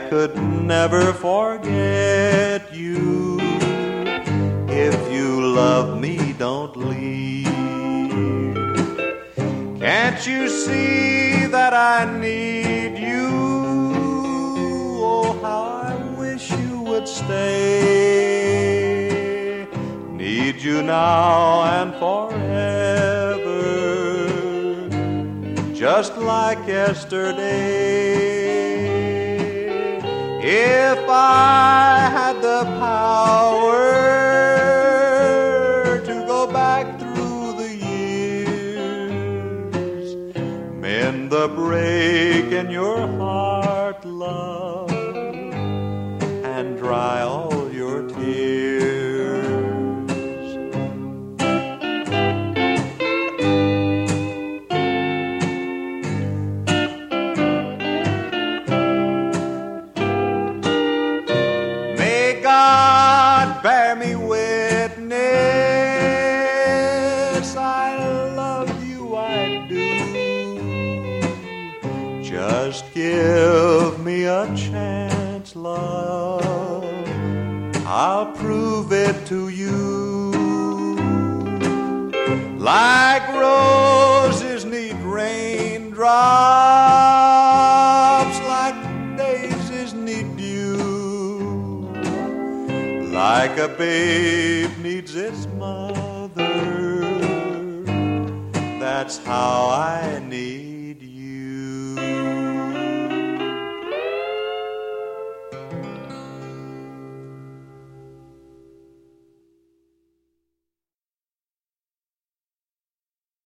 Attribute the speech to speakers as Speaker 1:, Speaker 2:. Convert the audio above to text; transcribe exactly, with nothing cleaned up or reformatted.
Speaker 1: could never forget you. If you love me, don't leave. Can't you see that I need you? Oh, how I wish you would stay. Need you now and forever, just like yesterday. If I had the power to go back through the years, mend the break in your heart, love, and dry all your tears. God bear me witness, I love you, I do. Just give me a chance, love, I'll prove it to you. Like roses need raindrops, like daisies need dew, like a babe needs its mother, that's how I need